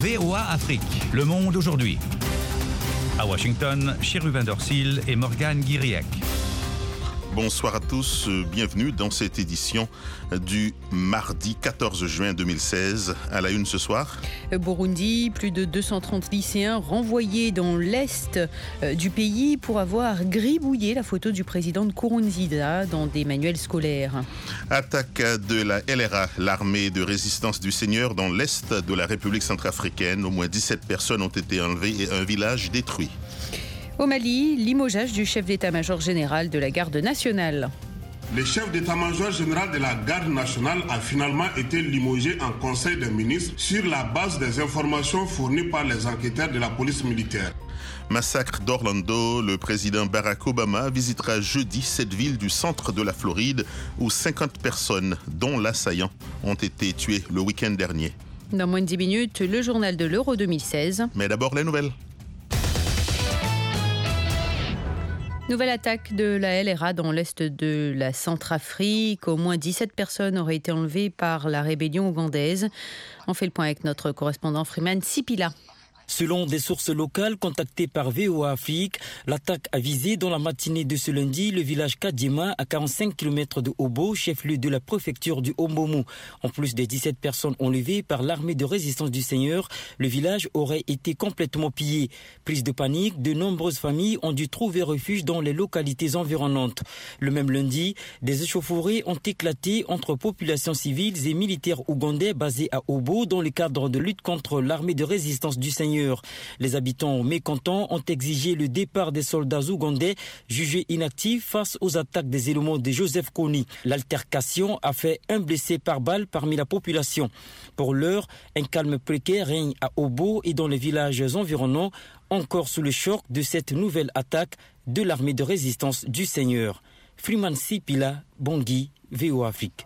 VOA Afrique, le monde aujourd'hui. À Washington, Chérubin Dorsil et Morgane Guiriec. Bonsoir à tous, bienvenue dans cette édition du mardi 14 juin 2016. À la une ce soir. Burundi, plus de 230 lycéens renvoyés dans l'est du pays pour avoir gribouillé la photo du président Nkurunziza dans des manuels scolaires. Attaque de la LRA, l'armée de résistance du Seigneur, dans l'est de la République centrafricaine. Au moins 17 personnes ont été enlevées et un village détruit. Au Mali, limogeage du chef d'état-major général de la garde nationale. Le chef d'état-major général de la garde nationale a finalement été limogé en conseil des ministres sur la base des informations fournies par les enquêteurs de la police militaire. Massacre d'Orlando, le président Barack Obama visitera jeudi cette ville du centre de la Floride où 50 personnes, dont l'assaillant, ont été tuées le week-end dernier. Dans moins de 10 minutes, le journal de l'Euro 2016. Mais d'abord les nouvelles. Nouvelle attaque de la LRA dans l'est de la Centrafrique. Au moins 17 personnes auraient été enlevées par la rébellion ougandaise. On fait le point avec notre correspondant Freeman Sipila. Selon des sources locales contactées par VOA Afrique, l'attaque a visé dans la matinée de ce lundi le village Kadima à 45 km de Obo, chef-lieu de la préfecture du Ombomu. En plus des 17 personnes enlevées par l'armée de résistance du Seigneur, le village aurait été complètement pillé. Prise de panique, de nombreuses familles ont dû trouver refuge dans les localités environnantes. Le même lundi, des échauffourées ont éclaté entre populations civiles et militaires ougandais basés à Obo dans le cadre de lutte contre l'armée de résistance du Seigneur. Les habitants mécontents ont exigé le départ des soldats ougandais jugés inactifs face aux attaques des éléments de Joseph Kony. L'altercation a fait un blessé par balle parmi la population. Pour l'heure, un calme précaire règne à Obo et dans les villages environnants, encore sous le choc de cette nouvelle attaque de l'armée de résistance du Seigneur. Freeman Sipila, Bangui, VOA Afrique.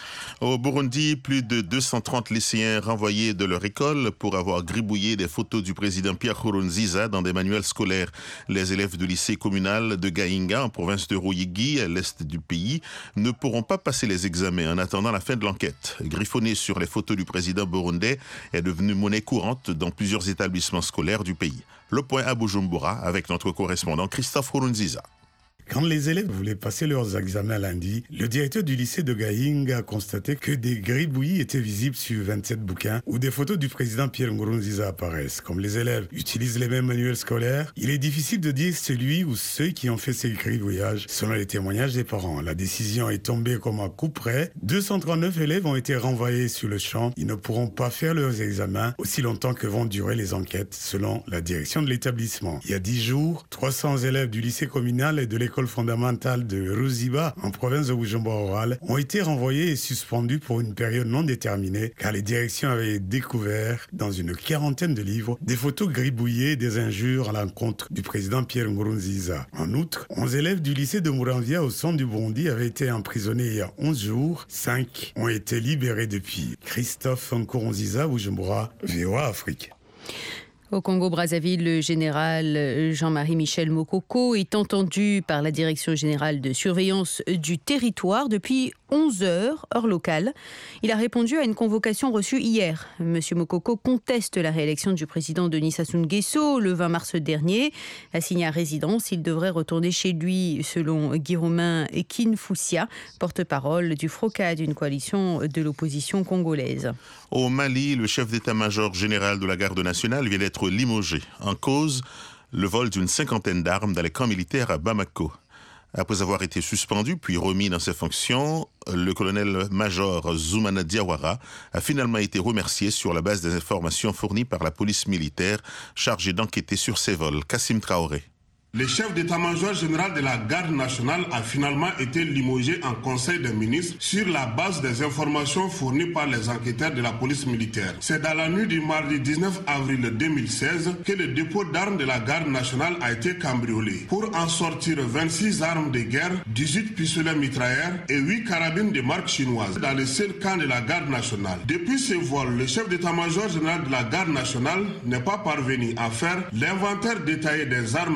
Au Burundi, plus de 230 lycéens renvoyés de leur école pour avoir gribouillé des photos du président Pierre Nkurunziza dans des manuels scolaires. Les élèves du lycée communal de Gahinga, en province de Ruyigi, à l'est du pays, ne pourront pas passer les examens en attendant la fin de l'enquête. Griffonner sur les photos du président burundais est devenu monnaie courante dans plusieurs établissements scolaires du pays. Le point à Bujumbura avec notre correspondant Christophe Nkurunziza. Quand les élèves voulaient passer leurs examens lundi, le directeur du lycée de Gahinga a constaté que des gribouillis étaient visibles sur 27 bouquins où des photos du président Pierre Nkurunziza apparaissent. Comme les élèves utilisent les mêmes manuels scolaires, il est difficile de dire celui ou ceux qui ont fait ces gribouillages selon les témoignages des parents. La décision est tombée comme un coup près. 239 élèves ont été renvoyés sur le champ. Ils ne pourront pas faire leurs examens aussi longtemps que vont durer les enquêtes selon la direction de l'établissement. Il y a 10 jours, 300 élèves du lycée communal et de l'école fondamentale de Ruziba, en province de Bujumbura, ont été renvoyés et suspendus pour une période non déterminée car les directions avaient découvert dans une quarantaine de livres des photos gribouillées des injures à l'encontre du président Pierre Nkurunziza. En outre, 11 élèves du lycée de Muramvya au centre du Burundi avaient été emprisonnés il y a 11 jours. 5 ont été libérés depuis. Christophe Nkurunziza, Bujumbura, VOA Afrique. Au Congo-Brazzaville, le général Jean-Marie Michel Mokoko est entendu par la Direction générale de surveillance du territoire depuis 11 heures, heure locale. Il a répondu à une convocation reçue hier. Monsieur Mokoko conteste la réélection du président Denis Sassou Nguesso le 20 mars dernier. Assigné à résidence, il devrait retourner chez lui, selon Guillaume Kinfoussia, porte-parole du FROCAD, une coalition de l'opposition congolaise. Au Mali, le chef d'état-major général de la garde nationale vient d'être limogé. En cause, le vol d'une 50aine d'armes dans les camps militaires à Bamako. Après avoir été suspendu puis remis dans ses fonctions, le colonel-major Zoumana Diawara a finalement été remercié sur la base des informations fournies par la police militaire chargée d'enquêter sur ces vols. Kassim Traoré. Le chef d'état-major général de la garde nationale a finalement été limogé en conseil des ministres sur la base des informations fournies par les enquêteurs de la police militaire. C'est dans la nuit du mardi 19 avril 2016 que le dépôt d'armes de la garde nationale a été cambriolé pour en sortir 26 armes de guerre, 18 pistolets mitrailleurs et 8 carabines de marque chinoise dans le seul camp de la garde nationale. Depuis ce vol, le chef d'état-major général de la garde nationale n'est pas parvenu à faire l'inventaire détaillé des armes et restées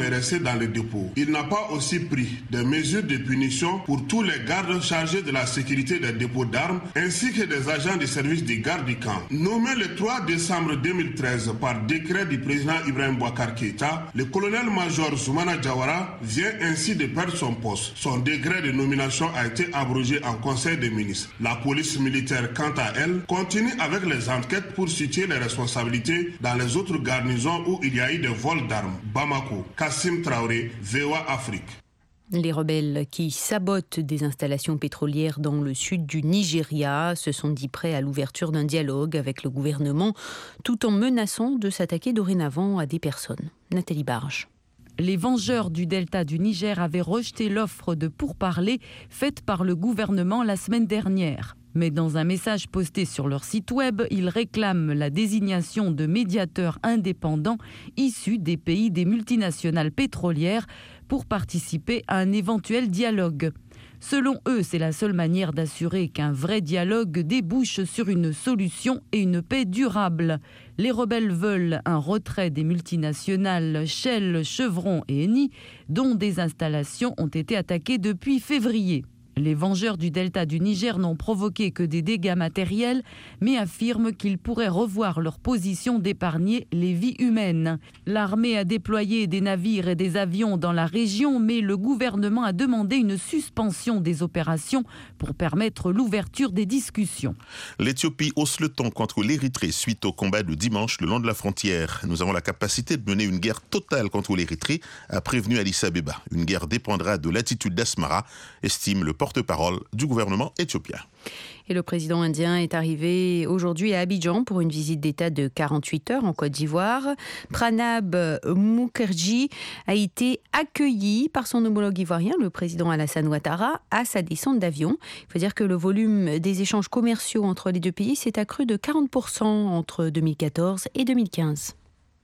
dans les dépôts. Il n'a pas aussi pris des mesures de punition pour tous les gardes chargés de la sécurité des dépôts d'armes ainsi que des agents du service des gardes du camp. Nommé le 3 décembre 2013 par décret du président Ibrahim Boubacar Keïta, le colonel-major Soumana Diawara vient ainsi de perdre son poste. Son décret de nomination a été abrogé en Conseil des ministres. La police militaire, quant à elle, continue avec les enquêtes pour situer les responsabilités dans les autres garnisons où il y a eu des vols d'armes. Bamako, Kassim Traoré, VOA Afrique. Les rebelles qui sabotent des installations pétrolières dans le sud du Nigeria se sont dit prêts à l'ouverture d'un dialogue avec le gouvernement, tout en menaçant de s'attaquer dorénavant à des personnes. Nathalie Barge. Les vengeurs du delta du Niger avaient rejeté l'offre de pourparlers faite par le gouvernement la semaine dernière. Mais dans un message posté sur leur site web, ils réclament la désignation de médiateurs indépendants issus des pays des multinationales pétrolières pour participer à un éventuel dialogue. Selon eux, c'est la seule manière d'assurer qu'un vrai dialogue débouche sur une solution et une paix durable. Les rebelles veulent un retrait des multinationales Shell, Chevron et Eni, dont des installations ont été attaquées depuis février. Les vengeurs du delta du Niger n'ont provoqué que des dégâts matériels, mais affirment qu'ils pourraient revoir leur position d'épargner les vies humaines. L'armée a déployé des navires et des avions dans la région, mais le gouvernement a demandé une suspension des opérations pour permettre l'ouverture des discussions. L'Éthiopie hausse le ton contre l'Érythrée suite au combat de dimanche le long de la frontière. Nous avons la capacité de mener une guerre totale contre l'Érythrée, a prévenu Addis Abeba. Une guerre dépendra de l'attitude d'Asmara, estime le porte-parole du gouvernement éthiopien. Et le président indien est arrivé aujourd'hui à Abidjan pour une visite d'État de 48 heures en Côte d'Ivoire. Pranab Mukherjee a été accueilli par son homologue ivoirien, le président Alassane Ouattara, à sa descente d'avion. Il faut dire que le volume des échanges commerciaux entre les deux pays s'est accru de 40% entre 2014 et 2015.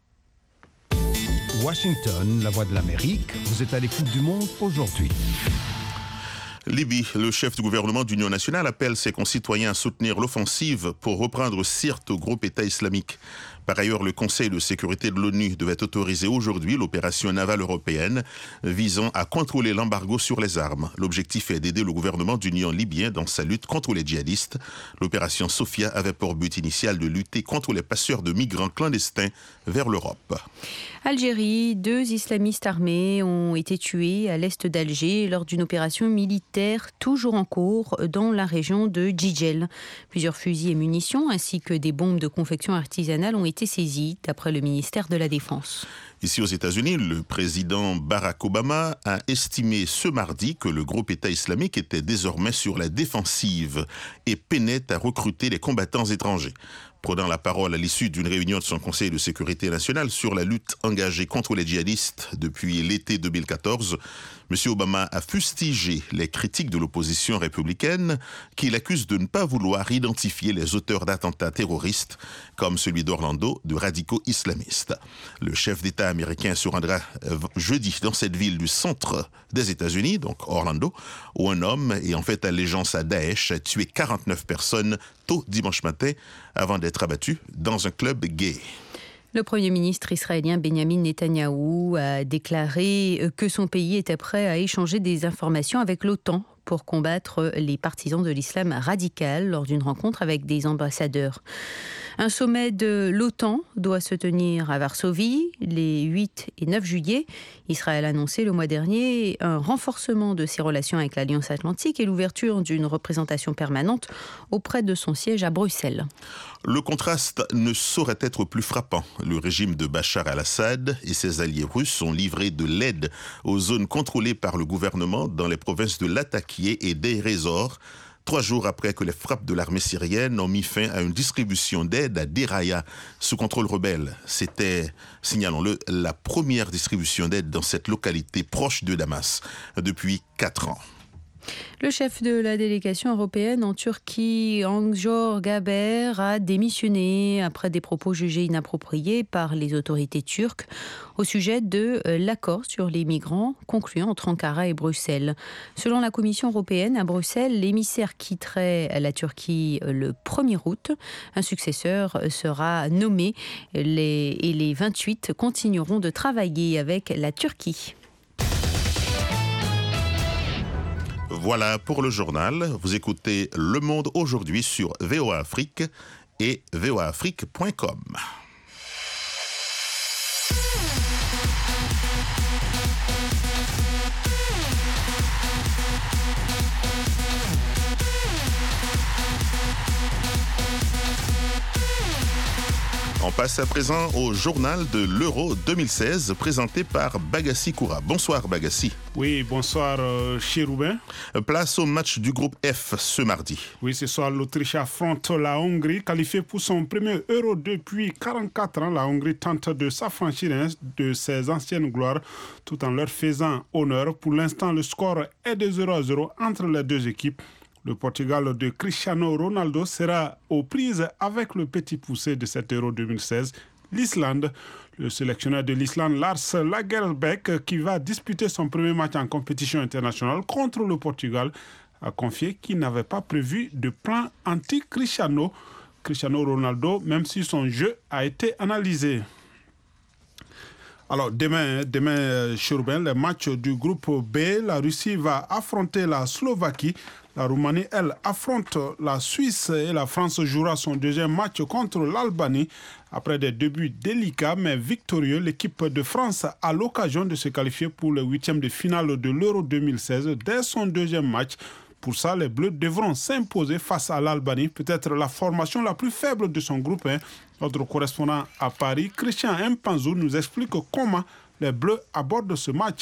Washington, la voix de l'Amérique, vous êtes à l'écoute du monde aujourd'hui. Libye, le chef du gouvernement d'Union nationale appelle ses concitoyens à soutenir l'offensive pour reprendre Sirte au groupe État islamique. Par ailleurs, le Conseil de sécurité de l'ONU devait autoriser aujourd'hui l'opération navale européenne visant à contrôler l'embargo sur les armes. L'objectif est d'aider le gouvernement d'Union libyen dans sa lutte contre les djihadistes. L'opération Sophia avait pour but initial de lutter contre les passeurs de migrants clandestins vers l'Europe. Algérie, 2 islamistes armés ont été tués à l'est d'Alger lors d'une opération militaire toujours en cours dans la région de Djidjel. Plusieurs fusils et munitions ainsi que des bombes de confection artisanale ont été saisies d'après le ministère de la Défense. Ici aux États-Unis, le président Barack Obama a estimé ce mardi que le groupe État islamique était désormais sur la défensive et peinait à recruter des combattants étrangers. Prenant la parole à l'issue d'une réunion de son Conseil de sécurité nationale sur la lutte engagée contre les djihadistes depuis l'été 2014, M. Obama a fustigé les critiques de l'opposition républicaine qui l'accuse de ne pas vouloir identifier les auteurs d'attentats terroristes comme celui d'Orlando de radicaux islamistes. Le chef d'État américain se rendra jeudi dans cette ville du centre des États-Unis, donc Orlando, où un homme ayant fait allégeance à Daesh a tué 49 personnes tôt dimanche matin avant d'être abattu dans un club gay. Le Premier ministre israélien Benjamin Netanyahou a déclaré que son pays était prêt à échanger des informations avec l'OTAN pour combattre les partisans de l'islam radical lors d'une rencontre avec des ambassadeurs. Un sommet de l'OTAN doit se tenir à Varsovie les 8 et 9 juillet. Israël a annoncé le mois dernier un renforcement de ses relations avec l'Alliance Atlantique et l'ouverture d'une représentation permanente auprès de son siège à Bruxelles. Le contraste ne saurait être plus frappant. Le régime de Bachar al-Assad et ses alliés russes ont livré de l'aide aux zones contrôlées par le gouvernement dans les provinces de Latakia et Deir ez-Zor, 3 jours après que les frappes de l'armée syrienne ont mis fin à une distribution d'aide à Deraya, sous contrôle rebelle. C'était, signalons-le, la première distribution d'aide dans cette localité proche de Damas depuis 4 ans. Le chef de la délégation européenne en Turquie, Angjor Gaber, a démissionné après des propos jugés inappropriés par les autorités turques au sujet de l'accord sur les migrants conclu entre Ankara et Bruxelles. Selon la Commission européenne, à Bruxelles, l'émissaire quitterait la Turquie le 1er août. Un successeur sera nommé et les 28 continueront de travailler avec la Turquie. Voilà pour le journal. Vous écoutez Le Monde aujourd'hui sur VOA Afrique et voaafrique.com. On passe à présent au journal de l'Euro 2016 présenté par Bagassi Koura. Bonsoir Bagassi. Oui, bonsoir Chirubin. Place au match du groupe F ce mardi. Oui, ce soir l'Autriche affronte la Hongrie, qualifiée pour son premier Euro depuis 44 ans. La Hongrie tente de s'affranchir de ses anciennes gloires tout en leur faisant honneur. Pour l'instant, le score est de 0-0 entre les deux équipes. Le Portugal de Cristiano Ronaldo sera aux prises avec le petit poussé de cet Euro 2016, l'Islande. Le sélectionneur de l'Islande, Lars Lagerbäck, qui va disputer son premier match en compétition internationale contre le Portugal, a confié qu'il n'avait pas prévu de plan anti-Cristiano Ronaldo, même si son jeu a été analysé. Alors demain, Chirubin, le match du groupe B, la Russie va affronter la Slovaquie. La Roumanie, elle, affronte la Suisse et la France jouera son deuxième match contre l'Albanie. Après des débuts délicats mais victorieux, l'équipe de France a l'occasion de se qualifier pour le 8e de finale de l'Euro 2016 dès son deuxième match. Pour ça, les Bleus devront s'imposer face à l'Albanie, peut-être la formation la plus faible de son groupe. Notre correspondant à Paris, Christian Mpanzou, nous explique comment les Bleus abordent ce match.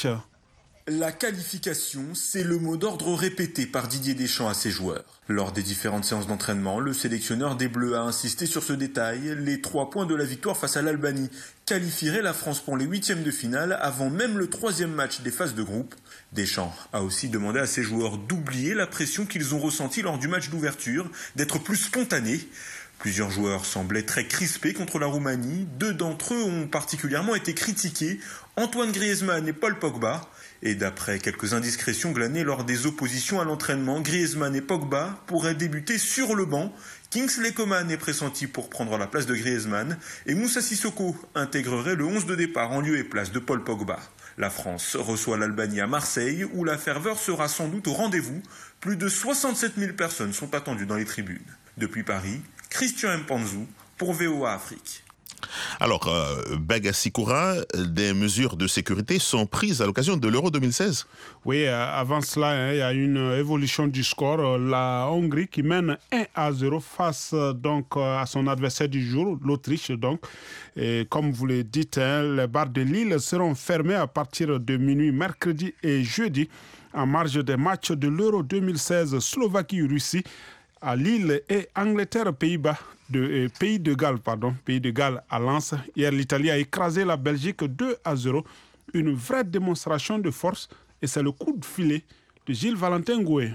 La qualification, c'est le mot d'ordre répété par Didier Deschamps à ses joueurs. Lors des différentes séances d'entraînement, le sélectionneur des Bleus a insisté sur ce détail. Les 3 points de la victoire face à l'Albanie qualifieraient la France pour les 8e de finale avant même le 3e match des phases de groupe. Deschamps a aussi demandé à ses joueurs d'oublier la pression qu'ils ont ressentie lors du match d'ouverture, d'être plus spontanés. Plusieurs joueurs semblaient très crispés contre la Roumanie. 2 d'entre eux ont particulièrement été critiqués, Antoine Griezmann et Paul Pogba. Et d'après quelques indiscrétions glanées lors des oppositions à l'entraînement, Griezmann et Pogba pourraient débuter sur le banc. Kingsley Coman est pressenti pour prendre la place de Griezmann et Moussa Sissoko intégrerait le 11 de départ en lieu et place de Paul Pogba. La France reçoit l'Albanie à Marseille où la ferveur sera sans doute au rendez-vous. Plus de 67 000 personnes sont attendues dans les tribunes. Depuis Paris, Christian Mpanzou pour VOA Afrique. Alors, Bagassi Koura, des mesures de sécurité sont prises à l'occasion de l'Euro 2016. Oui, avant cela, il y a une évolution du score. La Hongrie qui mène 1-0 face donc à son adversaire du jour, l'Autriche. Donc, et comme vous le dites, les bars de Lille seront fermés à partir de minuit mercredi et jeudi en marge des matchs de l'Euro 2016 Slovaquie-Russie à Lille et Angleterre-Pays-Bas. Pays de Galles à Lens. Hier, l'Italie a écrasé la Belgique 2-0. Une vraie démonstration de force et c'est le coup de filet de Gilles Valentin Goué.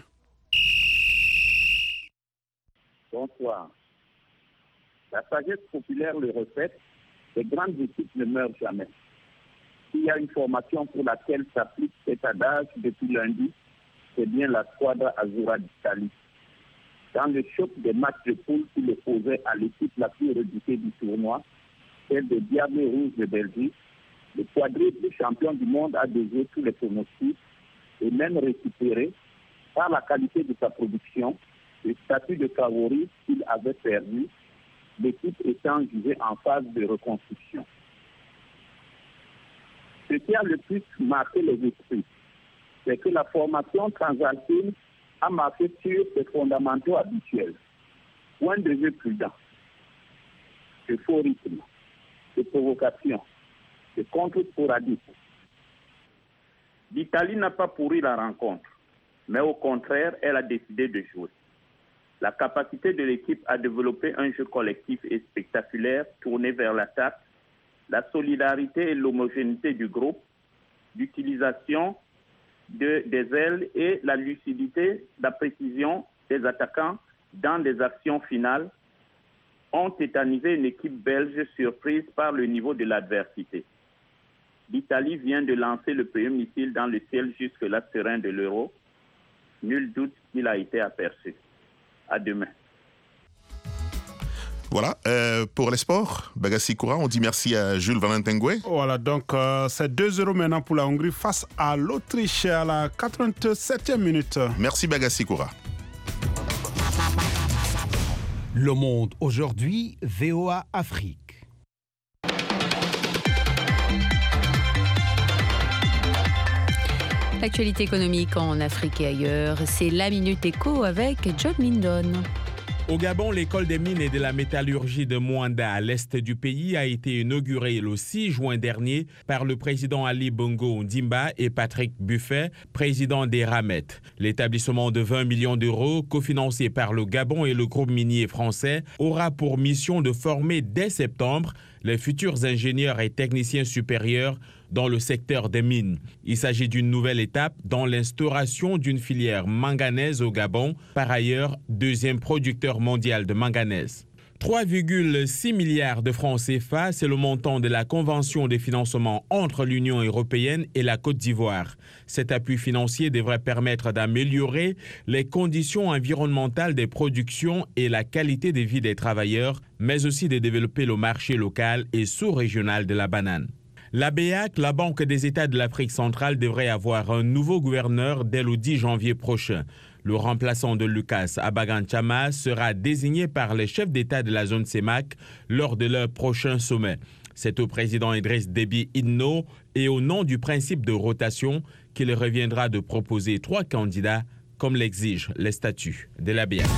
Bonsoir. La sagesse populaire le répète, les grandes équipes ne meurent jamais. S'il y a une formation pour laquelle s'applique cet adage depuis lundi, c'est bien la Squadra Azzurra d'Italie. Dans le choc des matchs de poule qui l'opposait à l'équipe la plus redoutée du tournoi, celle des Diables Rouges de Belgique, le quadruple champion du monde a déjoué tous les pronostics et même récupéré, par la qualité de sa production, le statut de favori qu'il avait perdu, l'équipe étant jugée en phase de reconstruction. Ce qui a le plus marqué les esprits, c'est que la formation transalpine a marqué sur ses fondamentaux habituels. Point de vue prudent, de faux rythme, de provocation, de contre sporadique. L'Italie n'a pas pourri la rencontre, mais au contraire, elle a décidé de jouer. La capacité de l'équipe à développer un jeu collectif et spectaculaire tourné vers l'attaque, la solidarité et l'homogénéité du groupe, l'utilisation des ailes et la lucidité, la précision des attaquants dans des actions finales ont tétanisé une équipe belge surprise par le niveau de l'adversité. L'Italie vient de lancer le premier missile dans le ciel jusque-là serein de l'Euro. Nul doute qu'il a été aperçu. À demain. Voilà, pour les sports, Bagassi Koura, on dit merci à Jules Valentin Goué. Voilà, donc c'est 2-0 maintenant pour la Hongrie face à l'Autriche à la 87e minute. Merci Bagassi Koura. Le Monde aujourd'hui, VOA Afrique. L'actualité économique en Afrique et ailleurs, c'est la Minute Éco avec John Mindon. Au Gabon, l'école des mines et de la métallurgie de Moanda, à l'est du pays, a été inaugurée le 6 juin dernier par le président Ali Bongo Ndimba et Patrick Buffet, président des Ramet. L'établissement de 20 millions d'euros, cofinancé par le Gabon et le groupe minier français, aura pour mission de former dès septembre les futurs ingénieurs et techniciens supérieurs dans le secteur des mines. Il s'agit d'une nouvelle étape dans l'instauration d'une filière manganèse au Gabon, par ailleurs deuxième producteur mondial de manganèse. 3,6 milliards de francs CFA, c'est le montant de la convention de financement entre l'Union européenne et la Côte d'Ivoire. Cet appui financier devrait permettre d'améliorer les conditions environnementales des productions et la qualité de vie des travailleurs, mais aussi de développer le marché local et sous-régional de la banane. La BEAC, la Banque des États de l'Afrique centrale, devrait avoir un nouveau gouverneur dès le 10 janvier prochain. Le remplaçant de Lucas Abagan Chama sera désigné par les chefs d'État de la zone CEMAC lors de leur prochain sommet. C'est au président Idriss Déby Itno et au nom du principe de rotation qu'il reviendra de proposer 3 candidats comme l'exigent les statuts de la BEAC.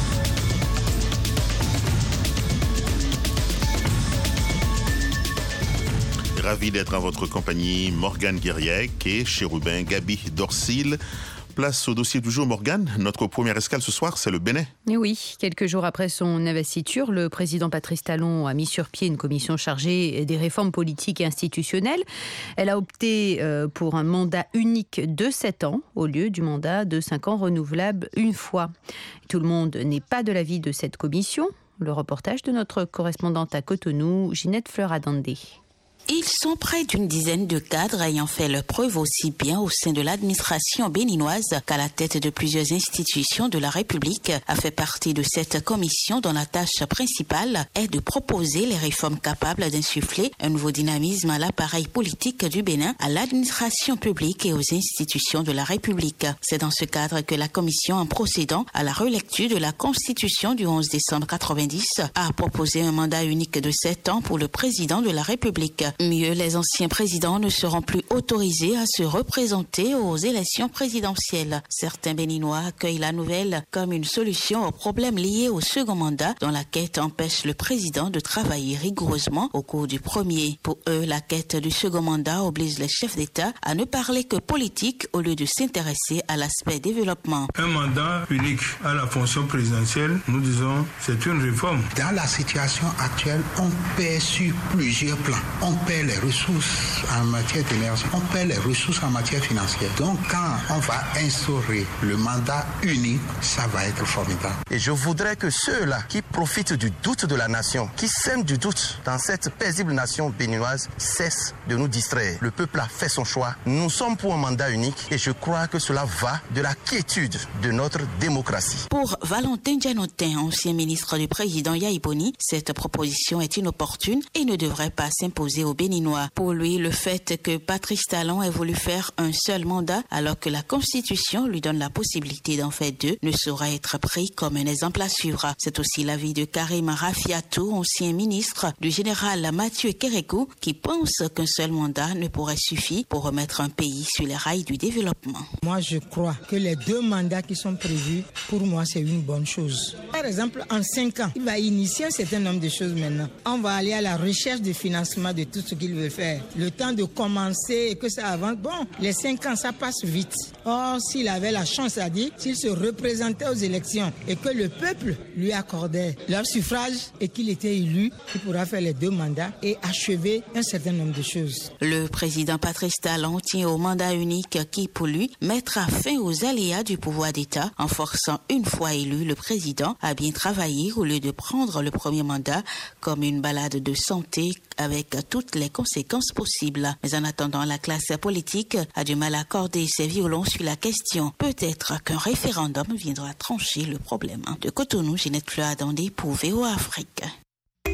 Ravi d'être en votre compagnie, Morgane Guiriec et Chérubin Gabi Dorsil. Place au dossier du jour, Morgane. Notre première escale ce soir, c'est le Bénin. Et oui, quelques jours après son investiture, le président Patrice Talon a mis sur pied une commission chargée des réformes politiques et institutionnelles. Elle a opté pour un mandat unique de 7 ans au lieu du mandat de 5 ans renouvelable une fois. Tout le monde n'est pas de l'avis de cette commission. Le reportage de notre correspondante à Cotonou, Ginette Fleur-Adandé. Ils sont près d'une dizaine de cadres ayant fait leur preuve aussi bien au sein de l'administration béninoise qu'à la tête de plusieurs institutions de la République, a fait partie de cette commission dont la tâche principale est de proposer les réformes capables d'insuffler un nouveau dynamisme à l'appareil politique du Bénin, à l'administration publique et aux institutions de la République. C'est dans ce cadre que la commission, en procédant à la relecture de la Constitution du 11 décembre 90, a proposé un mandat unique de 7 ans pour le président de la République. Mieux, les anciens présidents ne seront plus autorisés à se représenter aux élections présidentielles. Certains Béninois accueillent la nouvelle comme une solution aux problèmes liés au second mandat, dont la quête empêche le président de travailler rigoureusement au cours du premier. Pour eux, la quête du second mandat oblige les chefs d'État à ne parler que politique au lieu de s'intéresser à l'aspect développement. Un mandat unique à la fonction présidentielle, nous disons, c'est une réforme. Dans la situation actuelle, on perd sur plusieurs plans. On perd les ressources en matière d'énergie, on perd les ressources en matière financière. Donc quand on va instaurer le mandat unique, ça va être formidable. Et je voudrais que ceux-là qui profitent du doute de la nation, qui sèment du doute dans cette paisible nation béninoise, cessent de nous distraire. Le peuple a fait son choix. Nous sommes pour un mandat unique et je crois que cela va de la quiétude de notre démocratie. Pour Valentin Dianotin, ancien ministre du président Yahi Boni, cette proposition est inopportune et ne devrait pas s'imposer aux Béninois. Pour lui, le fait que Patrice Talon ait voulu faire un seul mandat alors que la Constitution lui donne la possibilité d'en faire 2 ne saurait être pris comme un exemple à suivre. C'est aussi l'avis de Karim Rafiatou, ancien ministre du général Mathieu Kérékou, qui pense qu'un seul mandat ne pourrait suffire pour remettre un pays sur les rails du développement. Moi, je crois que les 2 mandats qui sont prévus, pour moi, c'est une bonne chose. Par exemple, en 5 ans, il va initier un certain nombre de choses maintenant. On va aller à la recherche de financement de tout ce qu'il veut faire. Le temps de commencer et que ça avance, bon, les 5 ans, ça passe vite. Or, s'il avait la chance, c'est-à-dire, s'il se représentait aux élections et que le peuple lui accordait leur suffrage et qu'il était élu, il pourra faire les 2 mandats et achever un certain nombre de choses. Le président Patrice Talon tient au mandat unique qui, pour lui, mettra fin aux aléas du pouvoir d'État en forçant une fois élu le président à bien travailler au lieu de prendre le premier mandat comme une balade de santé avec toutes les conséquences possibles. Mais en attendant, la classe politique a du mal à accorder ses violons sur la question. Peut-être qu'un référendum viendra trancher le problème. De Cotonou, Ginette Fleur-Adandé pour VOA Afrique.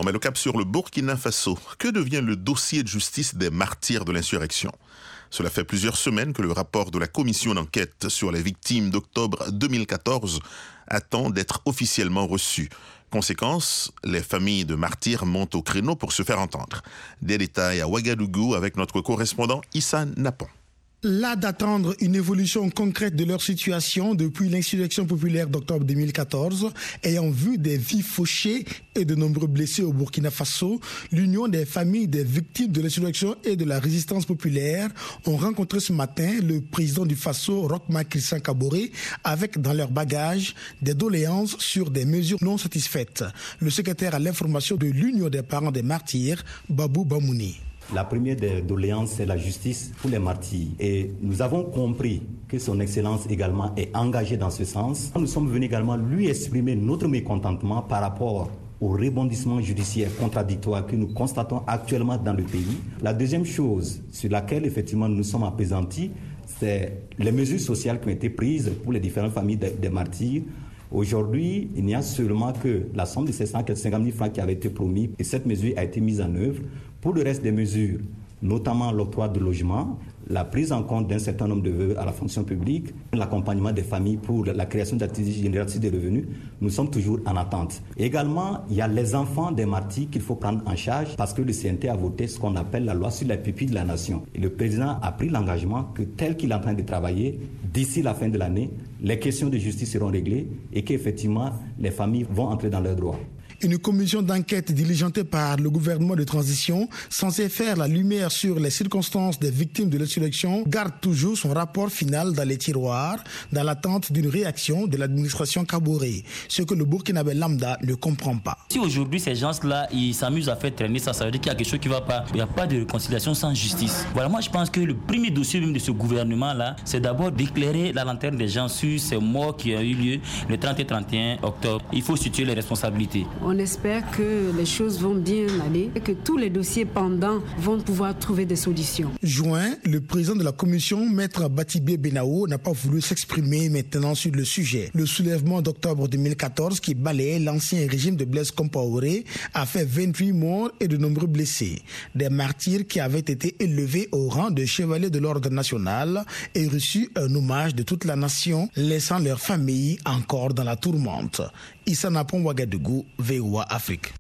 On met le cap sur le Burkina Faso. Que devient le dossier de justice des martyrs de l'insurrection ? Cela fait plusieurs semaines que le rapport de la commission d'enquête sur les victimes d'octobre 2014 attend d'être officiellement reçu. Conséquence, les familles de martyrs montent au créneau pour se faire entendre. Des détails à Ouagadougou avec notre correspondant Issa Napon. Là d'attendre une évolution concrète de leur situation depuis l'insurrection populaire d'octobre 2014, ayant vu des vies fauchées et de nombreux blessés au Burkina Faso, l'Union des familles des victimes de l'insurrection et de la résistance populaire ont rencontré ce matin le président du Faso, Roch-Marc Christian Kaboré, avec dans leur bagage des doléances sur des mesures non satisfaites. Le secrétaire à l'information de l'Union des parents des martyrs, Babou Bamouni. La première des doléances, c'est la justice pour les martyrs. Et nous avons compris que son Excellence également est engagée dans ce sens. Nous sommes venus également lui exprimer notre mécontentement par rapport au rebondissement judiciaire contradictoire que nous constatons actuellement dans le pays. La deuxième chose sur laquelle effectivement nous sommes appesantis, c'est les mesures sociales qui ont été prises pour les différentes familles des martyrs. Aujourd'hui, il n'y a seulement que la somme de 750 000 francs qui avait été promise et cette mesure a été mise en œuvre. Pour le reste des mesures, notamment l'octroi de logement, la prise en compte d'un certain nombre de vœux à la fonction publique, l'accompagnement des familles pour la création d'activités génératrices de revenus, nous sommes toujours en attente. Également, il y a les enfants des martyrs qu'il faut prendre en charge parce que le CNT a voté ce qu'on appelle la loi sur la pupille de la nation. Et le président a pris l'engagement que tel qu'il est en train de travailler, d'ici la fin de l'année, les questions de justice seront réglées et qu'effectivement, les familles vont entrer dans leurs droits. Une commission d'enquête diligentée par le gouvernement de transition, censée faire la lumière sur les circonstances des victimes de l'insurrection, garde toujours son rapport final dans les tiroirs, dans l'attente d'une réaction de l'administration Kaboré, ce que le Burkinabé lambda ne comprend pas. Si aujourd'hui ces gens-là, ils s'amusent à faire traîner ça, ça veut dire qu'il y a quelque chose qui ne va pas. Il n'y a pas de réconciliation sans justice. Voilà, moi je pense que le premier dossier même de ce gouvernement-là, c'est d'abord d'éclairer la lanterne des gens sur ces morts qui ont eu lieu le 30 et 31 octobre. Il faut situer les responsabilités. On espère que les choses vont bien aller et que tous les dossiers pendants vont pouvoir trouver des solutions. Juin, le président de la commission, Maître Batibé Benao, n'a pas voulu s'exprimer maintenant sur le sujet. Le soulèvement d'octobre 2014 qui balayait l'ancien régime de Blaise Compaoré a fait 28 morts et de nombreux blessés. Des martyrs qui avaient été élevés au rang de chevaliers de l'ordre national et reçu un hommage de toute la nation, laissant leurs familles encore dans la tourmente. Issa Napon, Ouagadougou, VOA Afrique.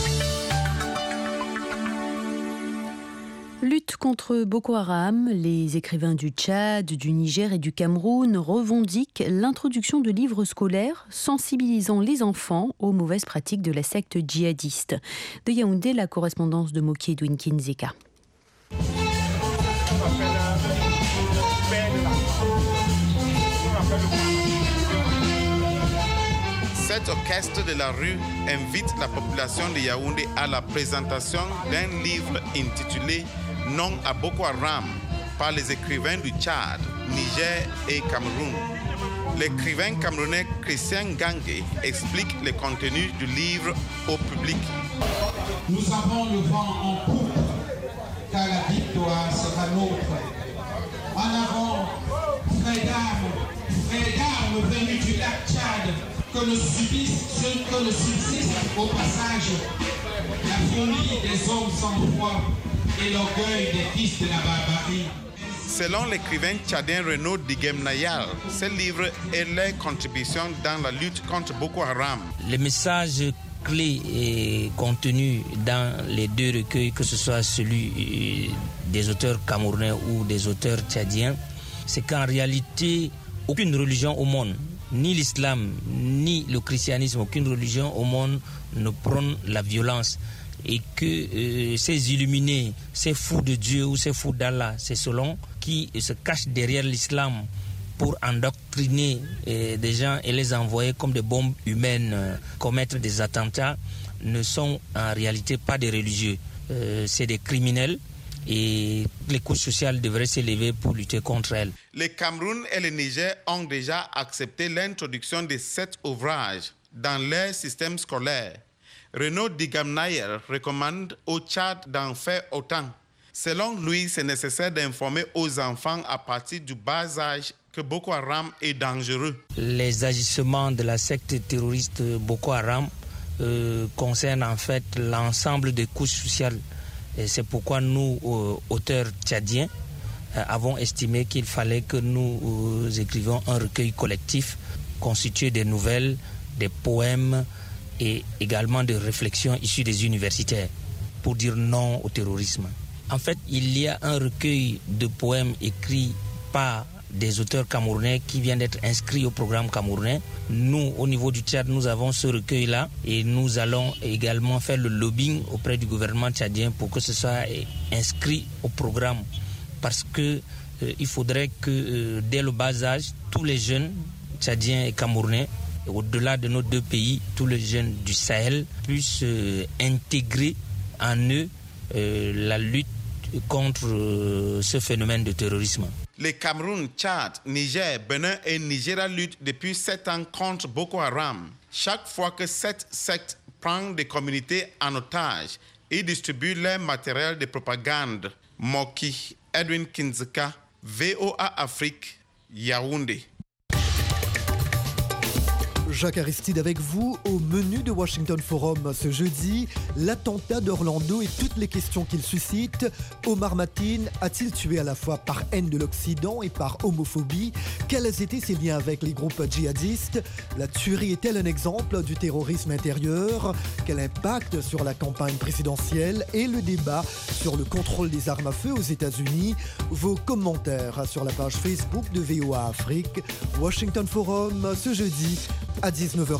Lutte contre Boko Haram, les écrivains du Tchad, du Niger et du Cameroun revendiquent l'introduction de livres scolaires sensibilisant les enfants aux mauvaises pratiques de la secte djihadiste. De Yaoundé, la correspondance de Moki Edwin Zeka. Cet orchestre de la rue invite la population de Yaoundé à la présentation d'un livre intitulé « Non à Boko Haram » par les écrivains du Tchad, Niger et Cameroun. L'écrivain camerounais Christian Gangue explique le contenu du livre au public. Nous avons le vent en poupe, car la victoire sera nôtre. En avant, frères d'armes venus du lac Tchad, que ne subsiste au passage la folie des hommes sans foi et l'orgueil des fils de la barbarie. Selon l'écrivain tchadien Renaud Diguem-Nayar, ce livre est leur contribution dans la lutte contre Boko Haram. Les messages clés et contenus dans les deux recueils, que ce soit celui des auteurs camerounais ou des auteurs tchadiens, c'est qu'en réalité, aucune religion au monde, ni l'islam, ni le christianisme, aucune religion au monde ne prône la violence. Et que ces illuminés, ces fous de Dieu ou ces fous d'Allah, ces selon qui se cachent derrière l'islam pour endoctriner des gens et les envoyer comme des bombes humaines, commettre des attentats, ne sont en réalité pas des religieux. C'est des criminels. Et les couches sociales devraient s'élever pour lutter contre elles. Le Cameroun et le Niger ont déjà accepté l'introduction de 7 ouvrages dans leur système scolaire. Renaud Diguem-Nayar recommande au Tchad d'en faire autant. Selon lui, c'est nécessaire d'informer aux enfants à partir du bas âge que Boko Haram est dangereux. Les agissements de la secte terroriste Boko Haram concerne en fait l'ensemble des couches sociales. Et c'est pourquoi nous, auteurs tchadiens, avons estimé qu'il fallait que nous écrivions un recueil collectif constitué des nouvelles, des poèmes et également de réflexions issues des universitaires pour dire non au terrorisme. En fait, il y a un recueil de poèmes écrits par des auteurs camerounais qui viennent d'être inscrits au programme camerounais. Nous, au niveau du Tchad, nous avons ce recueil-là et nous allons également faire le lobbying auprès du gouvernement tchadien pour que ce soit inscrit au programme. Parce que il faudrait que dès le bas âge, tous les jeunes tchadiens et camerounais, et au-delà de nos deux pays, tous les jeunes du Sahel puissent intégrer en eux la lutte contre ce phénomène de terrorisme. Les Cameroun, Tchad, Niger, Bénin et Nigeria luttent depuis 7 ans contre Boko Haram. Chaque fois que cette secte prend des communautés en otage et distribue leur matériel de propagande. Moki, Edwin Kinzeka, VOA Afrique, Yaoundé. Jacques Aristide avec vous au menu de Washington Forum ce jeudi. L'attentat d'Orlando et toutes les questions qu'il suscite. Omar Mateen a-t-il tué à la fois par haine de l'Occident et par homophobie? Quels étaient ses liens avec les groupes djihadistes? La tuerie est-elle un exemple du terrorisme intérieur? Quel impact sur la campagne présidentielle et le débat sur le contrôle des armes à feu aux États-Unis? Vos commentaires sur la page Facebook de VOA Afrique. Washington Forum ce jeudi à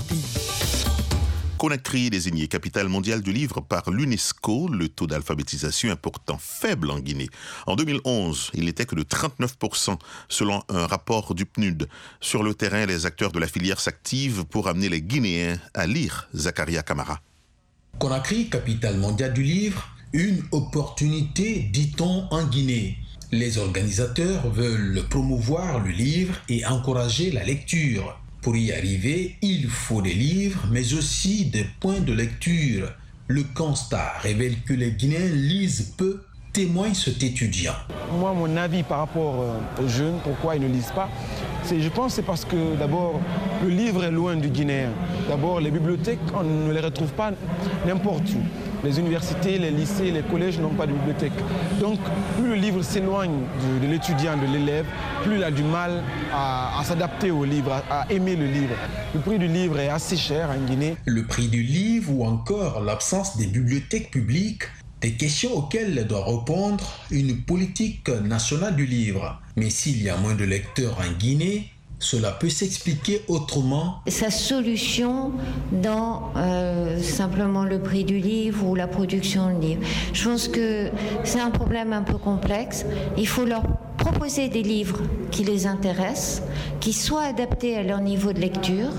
19h10. Conakry, désignée capitale mondiale du livre par l'UNESCO, le taux d'alphabétisation est pourtant faible en Guinée. En 2011, il n'était que de 39%, selon un rapport du PNUD. Sur le terrain, les acteurs de la filière s'activent pour amener les Guinéens à lire. Zakaria Kamara. Conakry, capitale mondiale du livre, une opportunité, dit-on, en Guinée. Les organisateurs veulent promouvoir le livre et encourager la lecture. Pour y arriver, il faut des livres, mais aussi des points de lecture. Le constat révèle que les Guinéens lisent peu, témoigne cet étudiant. Moi, mon avis par rapport aux jeunes, pourquoi ils ne lisent pas, je pense que c'est parce que d'abord, le livre est loin du Guinéen. D'abord, les bibliothèques, on ne les retrouve pas n'importe où. Les universités, les lycées, les collèges n'ont pas de bibliothèque. Donc, plus le livre s'éloigne de l'étudiant, de l'élève, plus il a du mal à s'adapter au livre, à aimer le livre. Le prix du livre est assez cher en Guinée. Le prix du livre ou encore l'absence des bibliothèques publiques, des questions auxquelles doit répondre une politique nationale du livre. Mais s'il y a moins de lecteurs en Guinée, cela peut s'expliquer autrement. Sa solution dans simplement le prix du livre ou la production de livres. Je pense que c'est un problème un peu complexe. Il faut leur proposer des livres qui les intéressent, qui soient adaptés à leur niveau de lecture.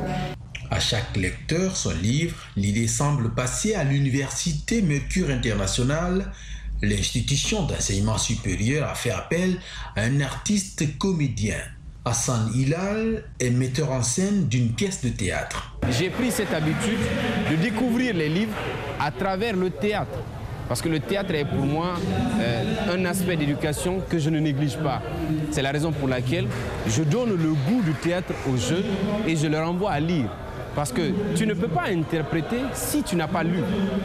À chaque lecteur son livre, l'idée semble passer à l'université Mercure International. L'institution d'enseignement supérieur a fait appel à un artiste comédien. Hassan Hilal est metteur en scène d'une pièce de théâtre. J'ai pris cette habitude de découvrir les livres à travers le théâtre. Parce que le théâtre est pour moi un aspect d'éducation que je ne néglige pas. C'est la raison pour laquelle je donne le goût du théâtre aux jeunes et je leur envoie à lire. Parce que tu ne peux pas interpréter si tu n'as pas lu.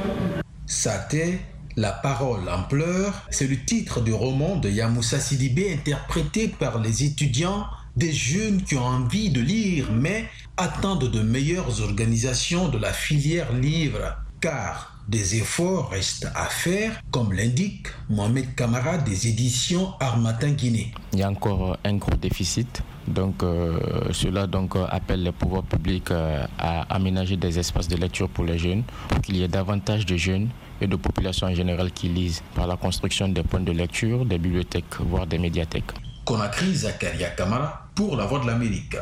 Saté, la parole en pleurs, c'est le titre du roman de Yamoussa Sidibé interprété par les étudiants, des jeunes qui ont envie de lire mais attendent de meilleures organisations de la filière livre. Car des efforts restent à faire, comme l'indique Mohamed Kamara des éditions Harmattan Guinée. Il y a encore un gros déficit. Donc, cela appelle les pouvoirs publics à aménager des espaces de lecture pour les jeunes, pour qu'il y ait davantage de jeunes et de populations en général qui lisent par la construction des points de lecture, des bibliothèques, voire des médiathèques. Conakry, Zakaria Kamara pour La Voix de l'Amérique.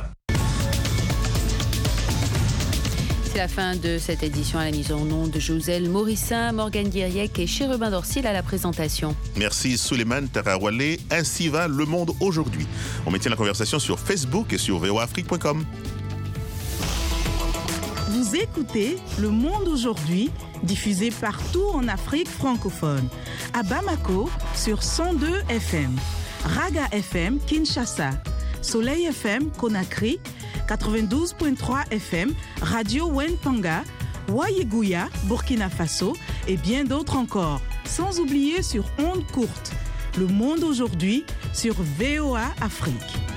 C'est la fin de cette édition. À la mise en onde de Joselle Morissin, Morgane Guiriec et Chérubin Dorsil à la présentation. Merci Souleymane Tarawale. Ainsi va Le Monde aujourd'hui. On maintient la conversation sur Facebook et sur voafrique.com. Vous écoutez Le Monde aujourd'hui, diffusé partout en Afrique francophone. À Bamako sur 102 FM, Raga FM Kinshasa, Soleil FM Conakry, 92.3 FM, Radio Wenpanga, Ouaïgouya, Burkina Faso et bien d'autres encore. Sans oublier sur ondes courtes. Le monde aujourd'hui sur VOA Afrique.